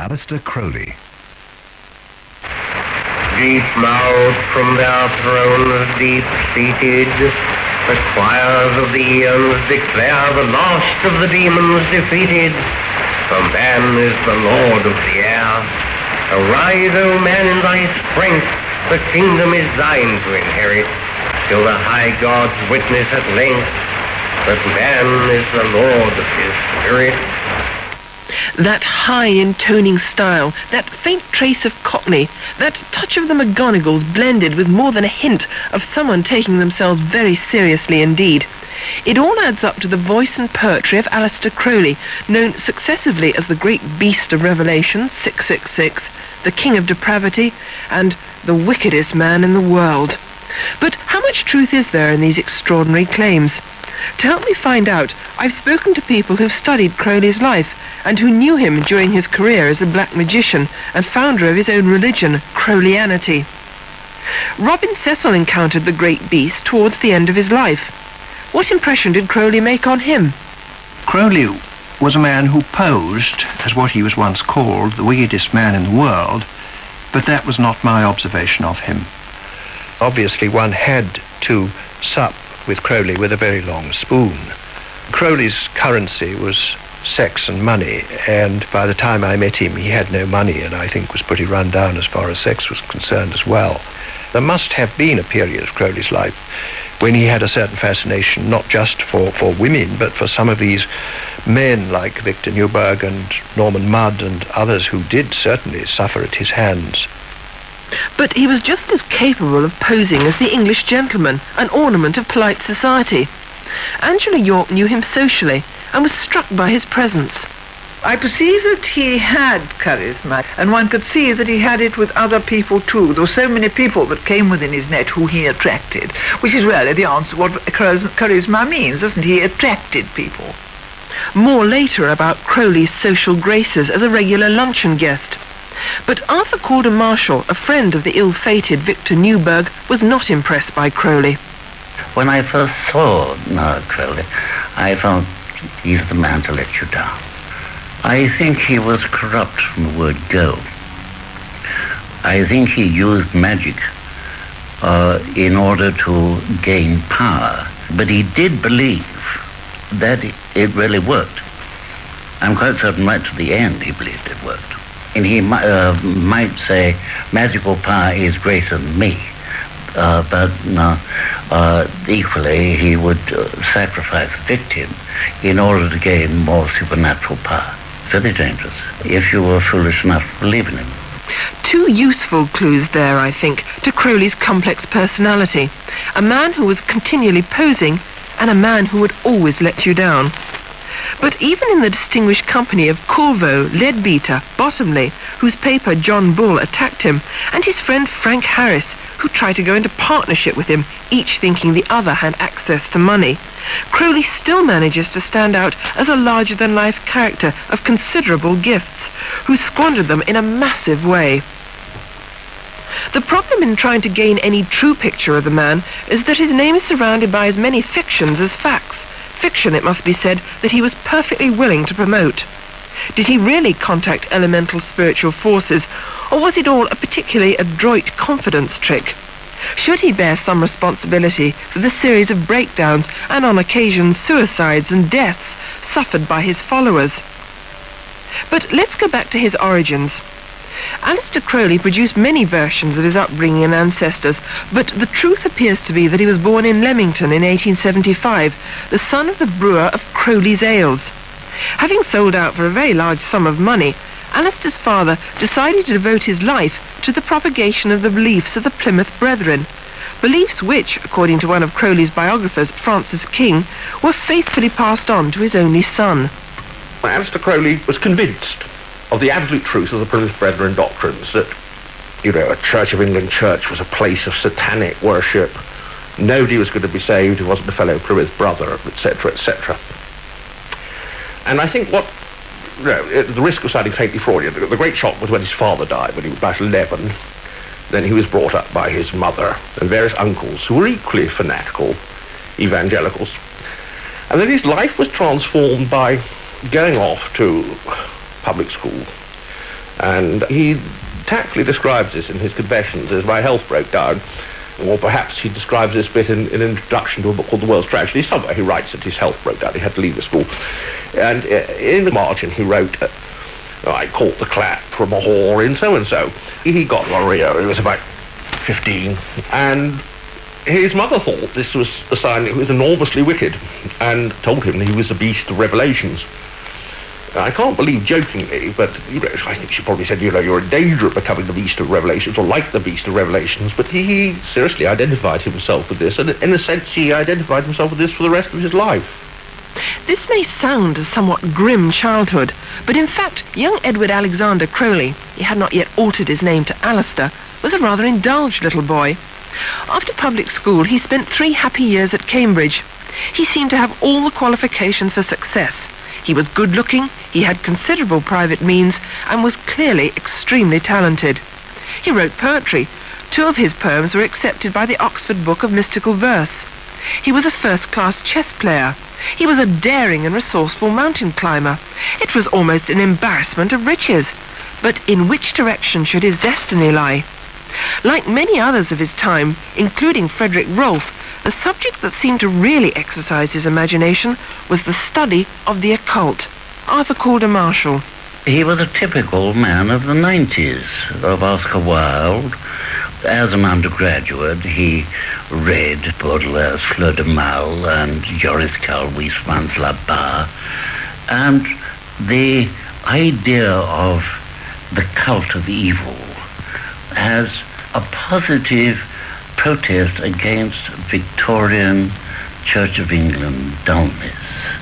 Aleister Crowley. Deep-mouthed from their thrones deep-seated, the choirs of the eons declare the last of the demons defeated. For man is the lord of the air. Arise, O man, in thy strength, the kingdom is thine to inherit, till the high gods witness at length that man is the lord of his spirit. That high intoning style, that faint trace of Cockney, that touch of the McGonagalls blended with more than a hint of someone taking themselves very seriously indeed. It all adds up to the voice and poetry of Aleister Crowley, known successively as the Great Beast of Revelation, 666, the King of Depravity, and the wickedest man in the world. But how much truth is there in these extraordinary claims? To help me find out, I've spoken to people who've studied Crowley's life and who knew him during his career as a black magician and founder of his own religion, Crowleyanity. Robin Cecil encountered the Great Beast towards the end of his life. What impression did Crowley make on him? Crowley was a man who posed as what he was once called the wickedest man in the world, but that was not my observation of him. Obviously, one had to sup with Crowley with a very long spoon. Crowley's currency was sex and money, and by the time I met him, he had no money, and I think was pretty run down as far as sex was concerned as well. There must have been a period of Crowley's life when he had a certain fascination, not just for women, but for some of these men like Victor Newburgh and Norman Mudd and others who did certainly suffer at his hands. But he was just as capable of posing as the English gentleman, an ornament of polite society. Angela York knew him socially and was struck by his presence. I perceive that he had charisma, and one could see that he had it with other people too. There were so many people that came within his net who he attracted, which is really the answer to what charisma means, isn't he? He attracted people. More later about Crowley's social graces as a regular luncheon guest. But Arthur Corden Marshall, a friend of the ill-fated Victor Newburgh, was not impressed by Crowley. When I first saw Crowley, I felt he's the man to let you down. I think he was corrupt from the word go. I think he used magic in order to gain power, but he did believe that it really worked. I'm quite certain right to the end he believed it worked. And he might say, magical power is greater than me, but equally he would sacrifice a victim in order to gain more supernatural power. Very dangerous, if you were foolish enough to believe in him. Two useful clues there, I think, to Crowley's complex personality. A man who was continually posing, and a man who would always let you down. But even in the distinguished company of Corvo, Leadbeater, Bottomley, whose paper John Bull attacked him, and his friend Frank Harris, who tried to go into partnership with him, each thinking the other had access to money, Crowley still manages to stand out as a larger-than-life character of considerable gifts, who squandered them in a massive way. The problem in trying to gain any true picture of the man is that his name is surrounded by as many fictions as facts. Fiction, it must be said, that he was perfectly willing to promote. Did he really contact elemental spiritual forces, or was it all a particularly adroit confidence trick? Should he bear some responsibility for the series of breakdowns and on occasion suicides and deaths suffered by his followers? But let's go back to his origins. Aleister Crowley produced many versions of his upbringing and ancestors, but the truth appears to be that he was born in Leamington in 1875, the son of the brewer of Crowley's Ales. Having sold out for a very large sum of money, Aleister's father decided to devote his life to the propagation of the beliefs of the Plymouth Brethren, beliefs which, according to one of Crowley's biographers, Francis King, were faithfully passed on to his only son. Aleister Crowley was convinced of the absolute truth of the Plymouth Brethren doctrines, that, a Church of England church was a place of satanic worship. Nobody was going to be saved who wasn't a fellow Plymouth brother, etc., etc. And I think what, at the risk of sounding faintly Freudian, the great shock was when his father died, when he was about 11. Then he was brought up by his mother and various uncles who were equally fanatical evangelicals. And then his life was transformed by going off to public school And he tactfully describes this in his confessions as my health broke down. Or perhaps he describes this bit in an introduction to a book called The World's Tragedy. Somewhere he writes that his health broke down. He had to leave the school. And in the margin he wrote, I caught the clap from a whore in so-and-so. He got gonorrhea. He was about 15. And his mother thought this was a sign that he was enormously wicked and told him that he was the beast of Revelations. I can't believe jokingly, but I think she probably said, you're in danger of becoming the beast of Revelations, or like the beast of Revelations, but he seriously identified himself with this, and in a sense he identified himself with this for the rest of his life. This may sound a somewhat grim childhood, but in fact, young Edward Alexander Crowley, he had not yet altered his name to Alistair, was a rather indulged little boy. After public school, he spent 3 happy years at Cambridge. He seemed to have all the qualifications for success. He was good-looking, he had considerable private means, and was clearly extremely talented. He wrote poetry. 2 of his poems were accepted by the Oxford Book of Mystical Verse. He was a first-class chess player. He was a daring and resourceful mountain climber. It was almost an embarrassment of riches. But in which direction should his destiny lie? Like many others of his time, including Frederick Rolfe, the subject that seemed to really exercise his imagination was the study of the occult. Arthur Calder Marshall. He was a typical man of the 90s, of Oscar Wilde. As an undergraduate, he read Baudelaire's Fleur de Mal and Joris Karl-Wiesmann's La Barre, and the idea of the cult of evil as a positive protest against Victorian Church of England dullness.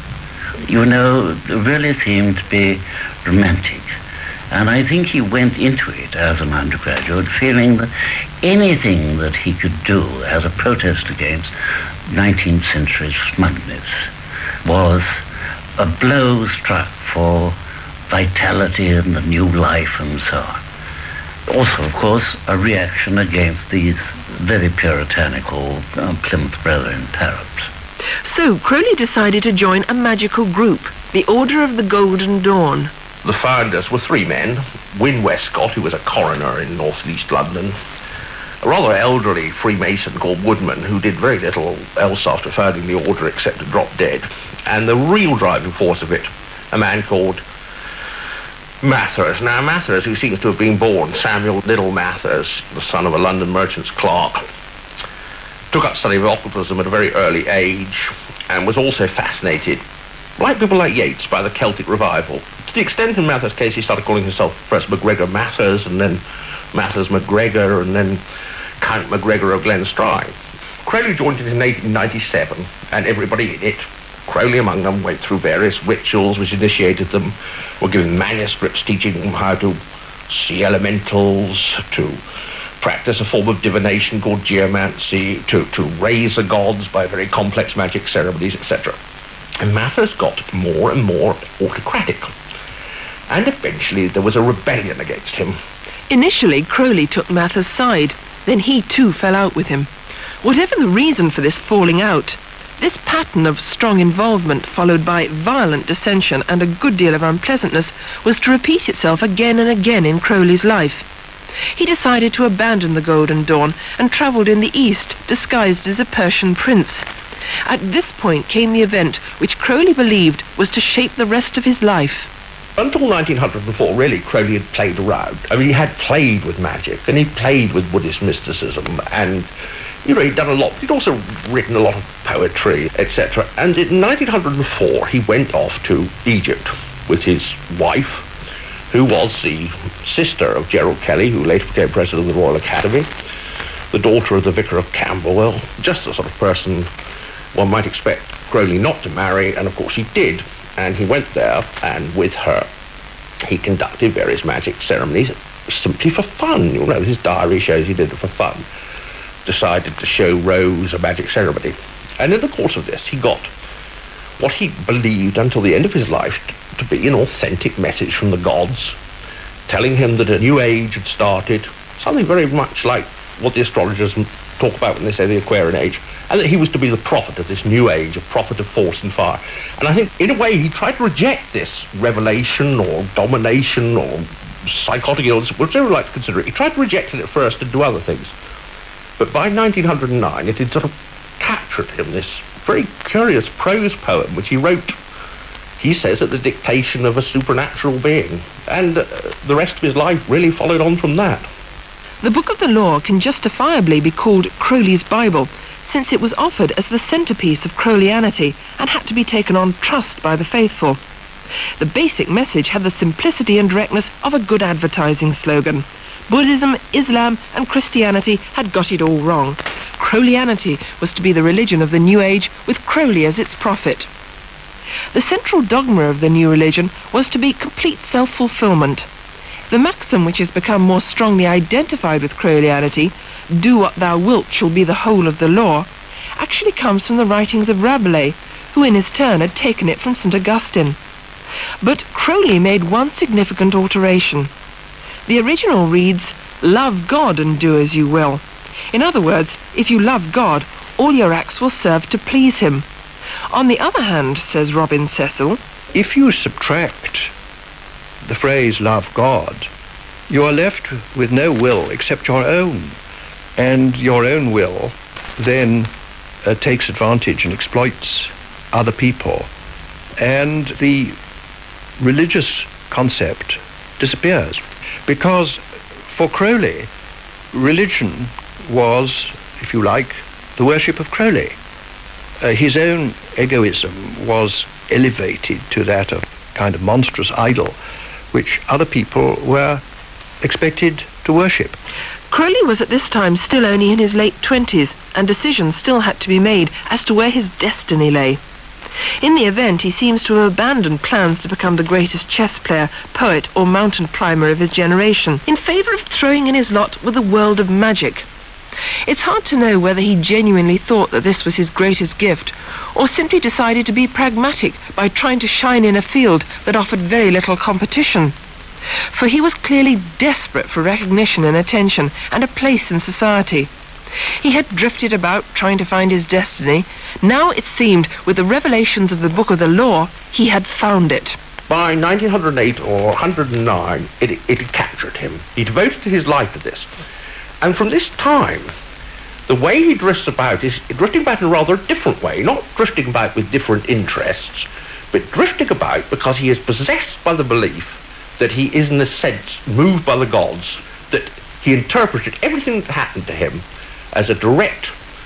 Really seemed to be romantic. And I think he went into it as an undergraduate feeling that anything that he could do as a protest against 19th century smugness was a blow struck for vitality and the new life and so on. Also, of course, a reaction against these very puritanical Plymouth Brethren parrots. So Crowley decided to join a magical group, the Order of the Golden Dawn. The founders were 3 men. Wynne Westcott, who was a coroner in North and East London, a rather elderly Freemason called Woodman, who did very little else after founding the order except to drop dead, and the real driving force of it, a man called Mathers. Now, Mathers, who seems to have been born Samuel Liddell Mathers, the son of a London merchant's clerk, took up study of occultism at a very early age and was also fascinated, like people like Yeats, by the Celtic revival. To the extent in Mathers' case he started calling himself first MacGregor Mathers and then Mathers MacGregor and then Count MacGregor of Glenstrae. Crowley joined it in 1897, and everybody in it, Crowley among them, went through various rituals which initiated them, were given manuscripts teaching them how to see elementals, to practice a form of divination called geomancy, to raise the gods by very complex magic ceremonies, etc. And Mathers got more and more autocratic. And eventually there was a rebellion against him. Initially, Crowley took Mathers' side. Then he too fell out with him. Whatever the reason for this falling out, this pattern of strong involvement followed by violent dissension and a good deal of unpleasantness was to repeat itself again and again in Crowley's life. He decided to abandon the Golden Dawn and travelled in the East, disguised as a Persian prince. At this point came the event which Crowley believed was to shape the rest of his life. Until 1904, really, Crowley had played around. I mean, he had played with magic, and he played with Buddhist mysticism, and, he'd done a lot. He'd also written a lot of poetry, etc. And in 1904, he went off to Egypt with his wife, who was the sister of Gerald Kelly, who later became president of the Royal Academy, the daughter of the Vicar of Camberwell, just the sort of person one might expect Crowley not to marry, and of course he did. And he went there, and with her, he conducted various magic ceremonies simply for fun. His diary shows he did it for fun. Decided to show Rose a magic ceremony. And in the course of this, he got what he believed until the end of his life to be an authentic message from the gods, telling him that a new age had started, something very much like what the astrologers talk about when they say the Aquarian age, and that he was to be the prophet of this new age, a prophet of force and fire. And I think, in a way, he tried to reject this revelation or domination or psychotic illness, whatever you like to consider it. He tried to reject it at first and do other things. But by 1909, it had sort of captured him, this very curious prose poem, which he wrote, he says, at the dictation of a supernatural being. And the rest of his life really followed on from that. The Book of the Law can justifiably be called Crowley's Bible, since it was offered as the centerpiece of Crowleyanity and had to be taken on trust by the faithful. The basic message had the simplicity and directness of a good advertising slogan. Buddhism, Islam, and Christianity had got it all wrong. Crowleyanity was to be the religion of the New Age, with Crowley as its prophet. The central dogma of the new religion was to be complete self-fulfillment. The maxim which has become more strongly identified with Crowleyanity, "Do what thou wilt shall be the whole of the law," actually comes from the writings of Rabelais, who in his turn had taken it from St. Augustine. But Crowley made one significant alteration. The original reads, "Love God and do as you will." In other words, if you love God, all your acts will serve to please him. On the other hand, says Robin Cecil, if you subtract the phrase "love God," you are left with no will except your own. And your own will then takes advantage and exploits other people. And the religious concept disappears. Because for Crowley, religion was, if you like, the worship of Crowley. His own egoism was elevated to that of kind of monstrous idol, which other people were expected to worship. Crowley was at this time still only in his late 20s, and decisions still had to be made as to where his destiny lay. In the event, he seems to have abandoned plans to become the greatest chess player, poet, or mountain climber of his generation, in favour of throwing in his lot with the world of magic. It's hard to know whether he genuinely thought that this was his greatest gift, or simply decided to be pragmatic by trying to shine in a field that offered very little competition. For he was clearly desperate for recognition and attention and a place in society. He had drifted about trying to find his destiny. Now it seemed, with the revelations of the Book of the Law, he had found it. By 1908 or 109, it had captured him. He devoted his life to this. And from this time, the way he drifts about is drifting about in a rather different way, not drifting about with different interests, but drifting about because he is possessed by the belief that he is, in a sense, moved by the gods, that he interpreted everything that happened to him as a direct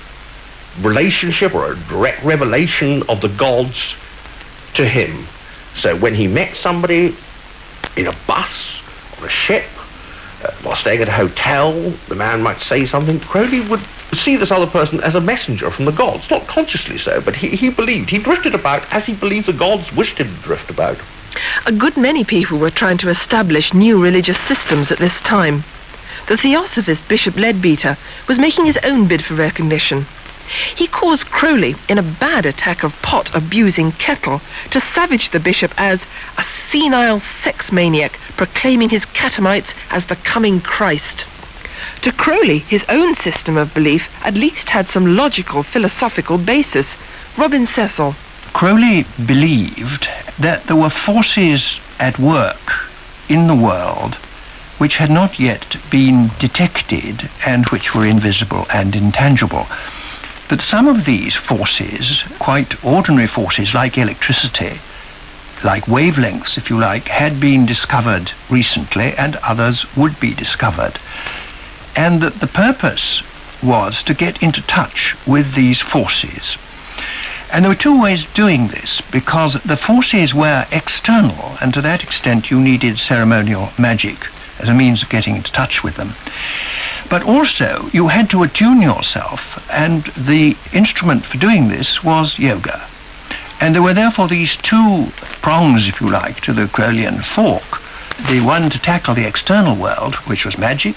relationship or a direct revelation of the gods to him. So when he met somebody in a bus, on a ship, while staying at a hotel, the man might say something, Crowley would see this other person as a messenger from the gods, not consciously so, but he believed. He drifted about as he believed the gods wished him to drift about. A good many people were trying to establish new religious systems at this time. The Theosophist Bishop Leadbeater was making his own bid for recognition. He caused Crowley, in a bad attack of pot-abusing kettle, to savage the bishop as a senile sex maniac proclaiming his catamites as the coming Christ. To Crowley, his own system of belief at least had some logical, philosophical basis. Robin Cecil. Crowley believed that there were forces at work in the world which had not yet been detected and which were invisible and intangible. But some of these forces, quite ordinary forces like electricity, like wavelengths, if you like, had been discovered recently, and others would be discovered. And that the purpose was to get into touch with these forces. And there were two ways of doing this, because the forces were external, and to that extent you needed ceremonial magic as a means of getting into touch with them. But also you had to attune yourself, and the instrument for doing this was yoga. And there were therefore these two prongs, if you like, to the Crowleyan fork. The one to tackle the external world, which was magic,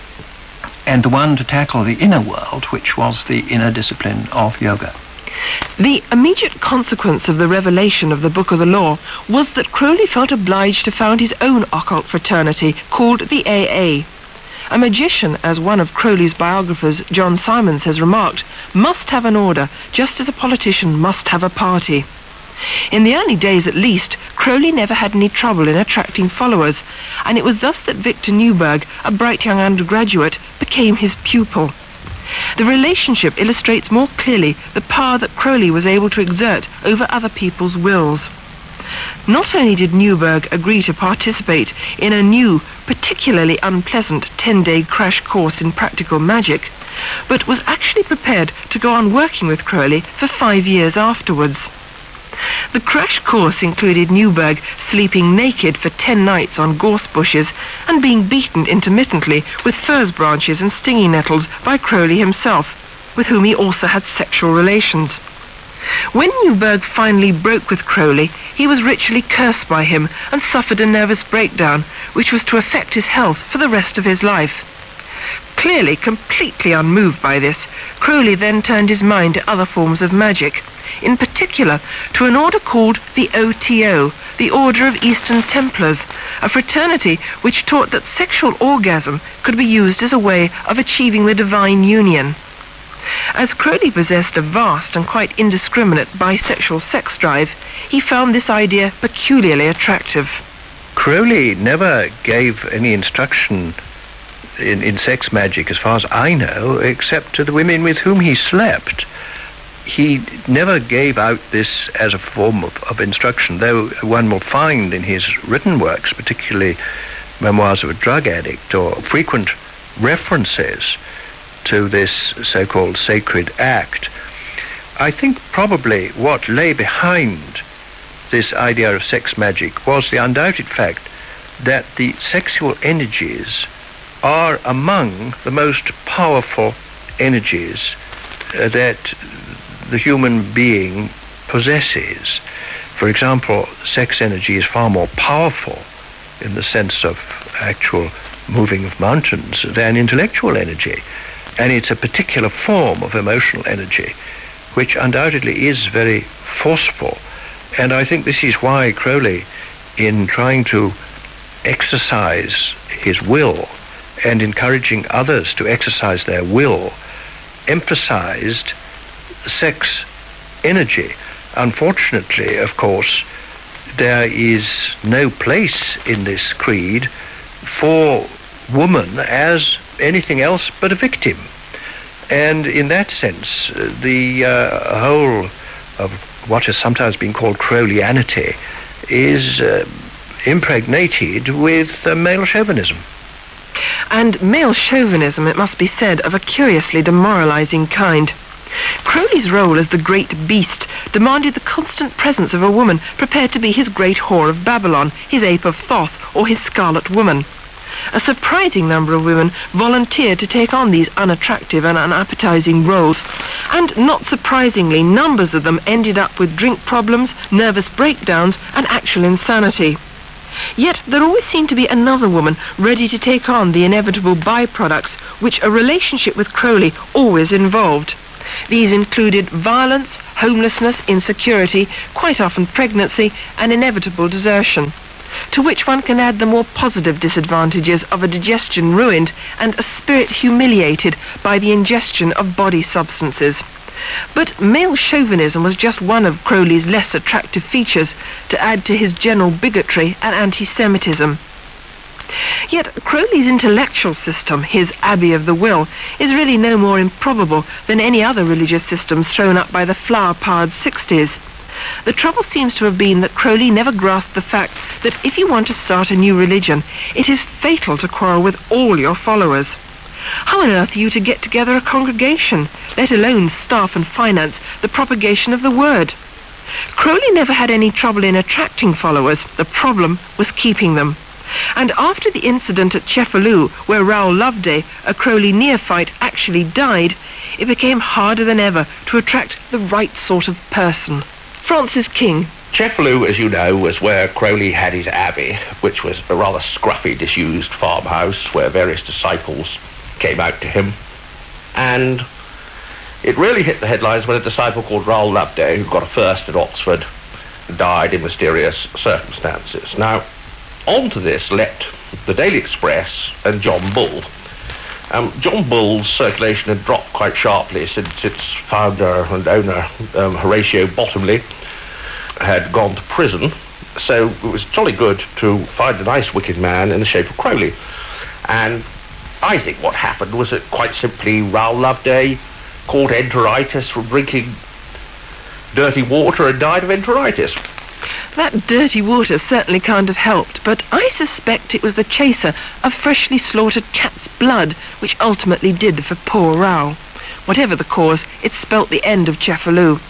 and the one to tackle the inner world, which was the inner discipline of yoga. The immediate consequence of the revelation of the Book of the Law was that Crowley felt obliged to found his own occult fraternity called the AA. A magician, as one of Crowley's biographers, John Simons, has remarked, must have an order, just as a politician must have a party. In the early days at least, Crowley Crowley never had any trouble in attracting followers, and it was thus that Victor Newberg, a bright young undergraduate, became his pupil. The relationship illustrates more clearly the power that Crowley was able to exert over other people's wills. Not only did Newberg agree to participate in a new, particularly unpleasant 10-day crash course in practical magic, but was actually prepared to go on working with Crowley for 5 years afterwards. The crash course included Newberg sleeping naked for 10 nights on gorse bushes and being beaten intermittently with furze branches and stinging nettles by Crowley himself, with whom he also had sexual relations. When Newberg finally broke with Crowley, he was ritually cursed by him and suffered a nervous breakdown, which was to affect his health for the rest of his life. Clearly completely unmoved by this, Crowley then turned his mind to other forms of magic, in particular to an order called the OTO, the Order of Eastern Templars, a fraternity which taught that sexual orgasm could be used as a way of achieving the divine union. As Crowley possessed a vast and quite indiscriminate bisexual sex drive, he found this idea peculiarly attractive. Crowley never gave any instruction in sex magic, as far as I know, except to the women with whom he slept. He never gave out this as a form of instruction, though one will find in his written works, particularly Memoirs of a Drug Addict, or frequent references to this so-called sacred act. I think probably what lay behind this idea of sex magic was the undoubted fact that the sexual energies are among the most powerful energies that the human being possesses. For example, sex energy is far more powerful in the sense of actual moving of mountains than intellectual energy. And it's a particular form of emotional energy, which undoubtedly is very forceful. And I think this is why Crowley, in trying to exercise his will and encouraging others to exercise their will, emphasized sex energy. Unfortunately, of course, there is no place in this creed for woman as anything else but a victim. And in that sense, the whole of what has sometimes been called Crowleyanity is impregnated with male chauvinism. And male chauvinism, it must be said, of a curiously demoralizing kind. Crowley's role as the great beast demanded the constant presence of a woman prepared to be his great whore of Babylon, his ape of Thoth, or his scarlet woman. A surprising number of women volunteered to take on these unattractive and unappetizing roles, and not surprisingly, numbers of them ended up with drink problems, nervous breakdowns, and actual insanity. Yet there always seemed to be another woman ready to take on the inevitable byproducts which a relationship with Crowley always involved. These included violence, homelessness, insecurity, quite often pregnancy, and inevitable desertion, to which one can add the more positive disadvantages of a digestion ruined and a spirit humiliated by the ingestion of body substances. But male chauvinism was just one of Crowley's less attractive features to add to his general bigotry and anti-Semitism. Yet Crowley's intellectual system, his Abbey of the Will, is really no more improbable than any other religious systems thrown up by the flower-powered 60s. The trouble seems to have been that Crowley never grasped the fact that if you want to start a new religion, it is fatal to quarrel with all your followers. How on earth are you to get together a congregation, let alone staff and finance the propagation of the word? Crowley never had any trouble in attracting followers. The problem was keeping them. And after the incident at Cefalù, where Raoul Loveday, a Crowley neophyte, actually died, it became harder than ever to attract the right sort of person. Francis King. Cefalù, as you know, was where Crowley had his abbey, which was a rather scruffy, disused farmhouse where various disciples came out to him. And it really hit the headlines when a disciple called Raoul Loveday, who got a first at Oxford, died in mysterious circumstances. Now, on to this leapt the Daily Express and John Bull. John Bull's circulation had dropped quite sharply since its founder and owner, Horatio Bottomley, had gone to prison so it was jolly good to find a nice wicked man in the shape of Crowley. And I think what happened was that quite simply Raoul Loveday caught enteritis from drinking dirty water and died of enteritis. That dirty water certainly can't have helped, but I suspect it was the chaser of freshly slaughtered cat's blood which ultimately did for poor Raoul. Whatever the cause, it spelt the end of Cefalù.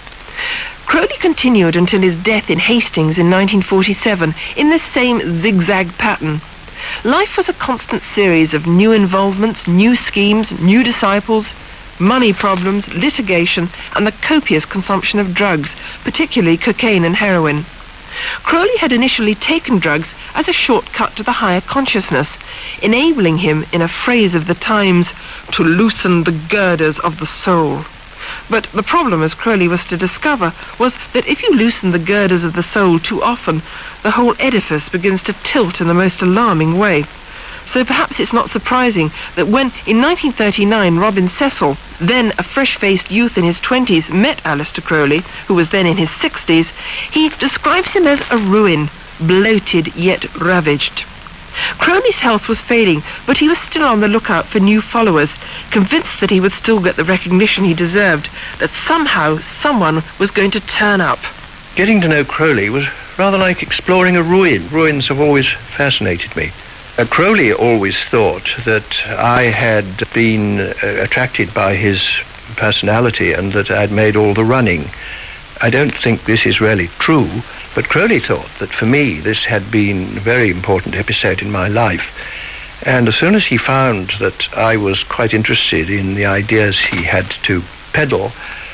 Crowley continued until his death in Hastings in 1947 in the same zigzag pattern. Life was a constant series of new involvements, new schemes, new disciples, money problems, litigation, and the copious consumption of drugs, particularly cocaine and heroin. Crowley had initially taken drugs as a shortcut to the higher consciousness, enabling him, in a phrase of the times, to loosen the girders of the soul. But the problem, as Crowley was to discover, was that if you loosen the girders of the soul too often, the whole edifice begins to tilt in the most alarming way. So perhaps it's not surprising that when, in 1939, Robin Cecil, then a fresh-faced youth in his 20s, met Aleister Crowley, who was then in his 60s, he describes him as a ruin, bloated yet ravaged. Crowley's health was failing, but he was still on the lookout for new followers, convinced that he would still get the recognition he deserved, that somehow someone was going to turn up. Getting to know Crowley was rather like exploring a ruin. Ruins have always fascinated me. Crowley always thought that I had been attracted by his personality and that I'd made all the running. I don't think this is really true, but Crowley thought that for me this had been a very important episode in my life. And as soon as he found that I was quite interested in the ideas he had to peddle,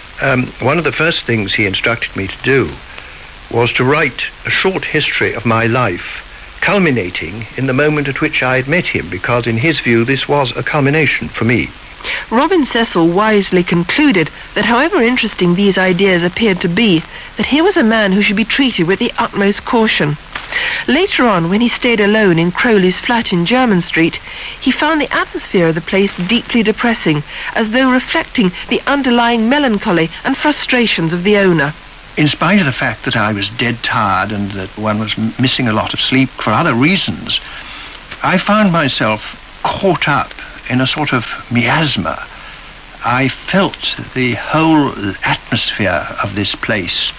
one of the first things he instructed me to do was to write a short history of my life, culminating in the moment at which I had met him, because in his view this was a culmination for me. Robin Cecil wisely concluded that however interesting these ideas appeared to be, that here was a man who should be treated with the utmost caution. Later on, when he stayed alone in Crowley's flat in Jermyn Street, he found the atmosphere of the place deeply depressing, as though reflecting the underlying melancholy and frustrations of the owner. In spite of the fact that I was dead tired and that one was missing a lot of sleep for other reasons, I found myself caught up in a sort of miasma. I felt the whole atmosphere of this place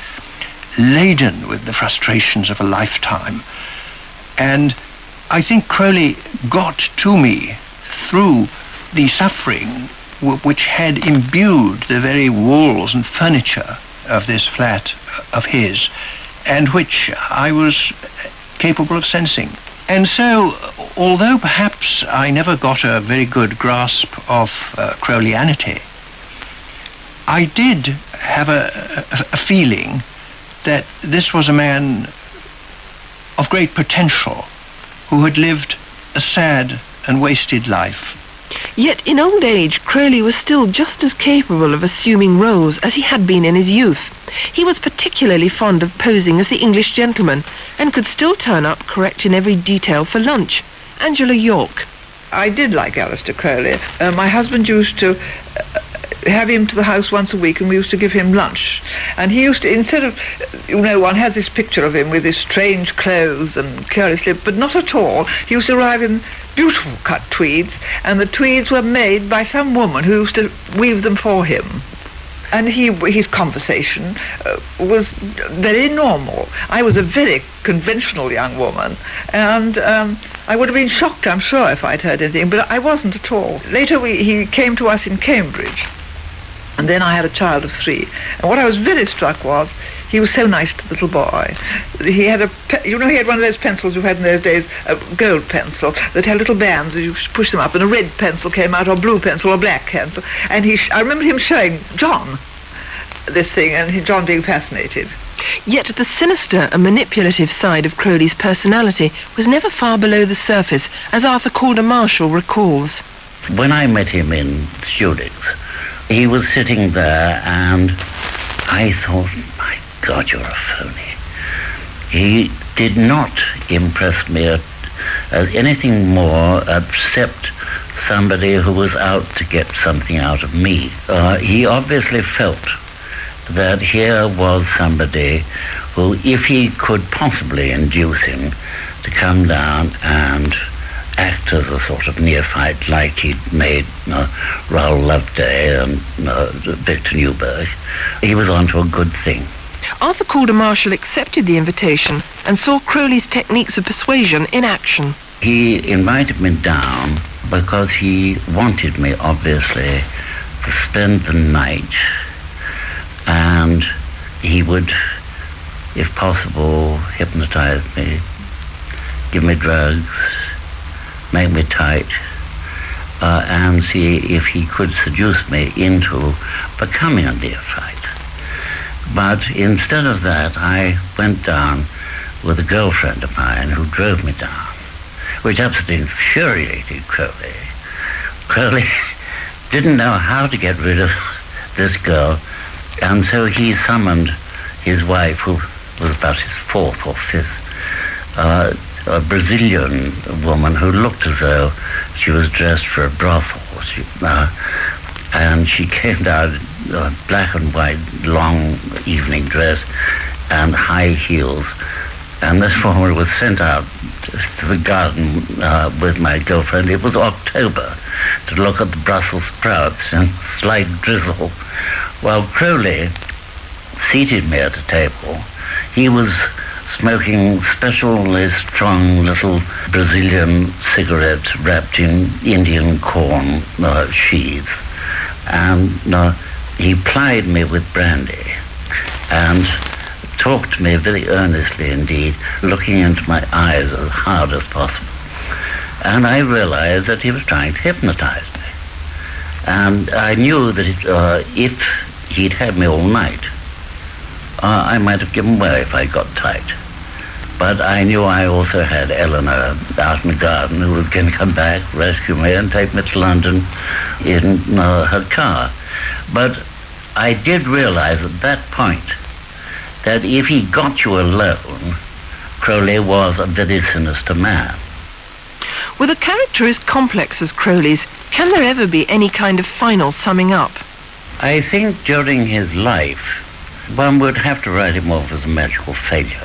laden with the frustrations of a lifetime. And I think Crowley got to me through the suffering which had imbued the very walls and furniture of this flat of his, and which I was capable of sensing. And so, although perhaps I never got a very good grasp of Crowleyanity, I did have a feeling that this was a man of great potential who had lived a sad and wasted life. Yet in old age, Crowley was still just as capable of assuming roles as he had been in his youth. He was particularly fond of posing as the English gentleman, and could still turn up correct in every detail for lunch. Angela York. I did like Aleister Crowley. My husband used to have him to the house once a week, and we used to give him lunch. And he used to, instead of, one has this picture of him with his strange clothes and curiously, but not at all. He used to arrive in beautiful cut tweeds, and the tweeds were made by some woman who used to weave them for him. And his conversation was very normal. I was a very conventional young woman, and I would have been shocked, I'm sure, if I'd heard anything, but I wasn't at all. Later he came to us in Cambridge, and then I had a child of 3. And what I was very struck was he was so nice to the little boy. He had he had one of those pencils you had in those days, a gold pencil, that had little bands, and you push them up, and a red pencil came out, or blue pencil, or black pencil. And I remember him showing John this thing, and John being fascinated. Yet the sinister and manipulative side of Crowley's personality was never far below the surface, as Arthur Calder Marshall recalls. When I met him in Studix, he was sitting there, and I thought, my God, you're a phony. He did not impress me as anything more except somebody who was out to get something out of me. He obviously felt that here was somebody who, if he could possibly induce him to come down and act as a sort of neophyte like he'd made Raoul Loveday and Victor Newberg, he was on to a good thing. Arthur Calder Marshall accepted the invitation and saw Crowley's techniques of persuasion in action. He invited me down because he wanted me, obviously, to spend the night, and he would, if possible, hypnotize me, give me drugs, make me tight, and see if he could seduce me into becoming a neophyte. But instead of that, I went down with a girlfriend of mine who drove me down, which absolutely infuriated Crowley. Crowley didn't know how to get rid of this girl, and so he summoned his wife, who was about his fourth or fifth, a Brazilian woman who looked as though she was dressed for a brothel. And she came down in a black and white long evening dress and high heels. And this woman was sent out to the garden with my girlfriend. It was October, to look at the Brussels sprouts and slight drizzle. While Crowley seated me at a table, he was smoking specially strong little Brazilian cigarettes wrapped in Indian corn sheaths. And he plied me with brandy and talked to me very earnestly indeed, looking into my eyes as hard as possible. And I realized that he was trying to hypnotize me. And I knew that if he'd had me all night, I might have given way if I got tight. But I knew I also had Eleanor out in the garden who was going to come back, rescue me, and take me to London in her car. But I did realize at that point that if he got you alone, Crowley was a very sinister man. With a character as complex as Crowley's, can there ever be any kind of final summing up? I think during his life, one would have to write him off as a magical failure.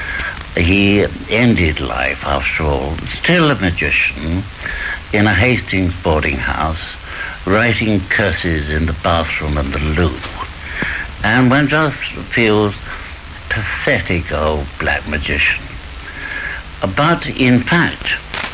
He ended life, after all, still a magician, in a Hastings boarding house, writing curses in the bathroom and the loo. And one just feels pathetic old black magician. But in fact,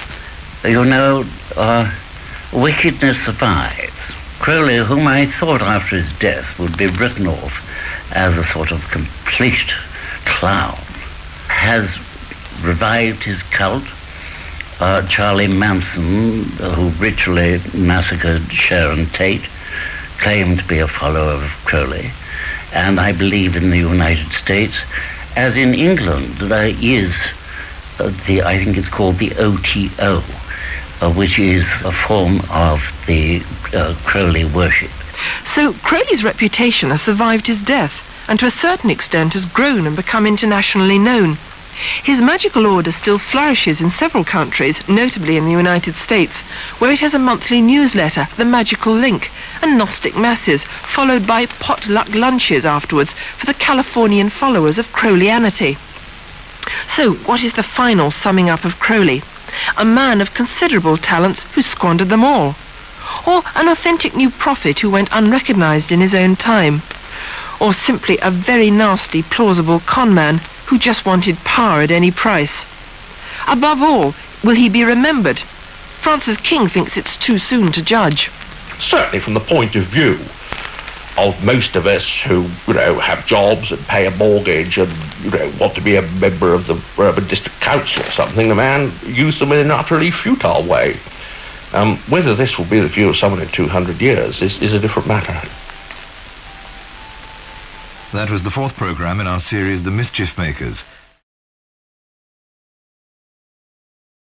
wickedness survives. Crowley, whom I thought after his death would be written off as a sort of complete clown, has revived his cult. Charlie Manson, who ritually massacred Sharon Tate, claimed to be a follower of Crowley. And I believe in the United States, as in England, there is I think it's called the OTO, which is a form of the Crowley worship. So Crowley's reputation has survived his death, and to a certain extent has grown and become internationally known. His magical order still flourishes in several countries, notably in the United States, where it has a monthly newsletter, The Magical Link, and Gnostic masses, followed by potluck lunches afterwards for the Californian followers of Crowleyanity. So, what is the final summing up of Crowley? A man of considerable talents who squandered them all? Or an authentic new prophet who went unrecognized in his own time? Or simply a very nasty, plausible con man who just wanted power at any price? Above all, will he be remembered? Francis King thinks it's too soon to judge. Certainly from the point of view of most of us who, have jobs and pay a mortgage and, want to be a member of the Urban District Council or something, the man used them in an utterly futile way. Whether this will be the view of someone in 200 years is a different matter. That was the fourth programme in our series The Mischief Makers.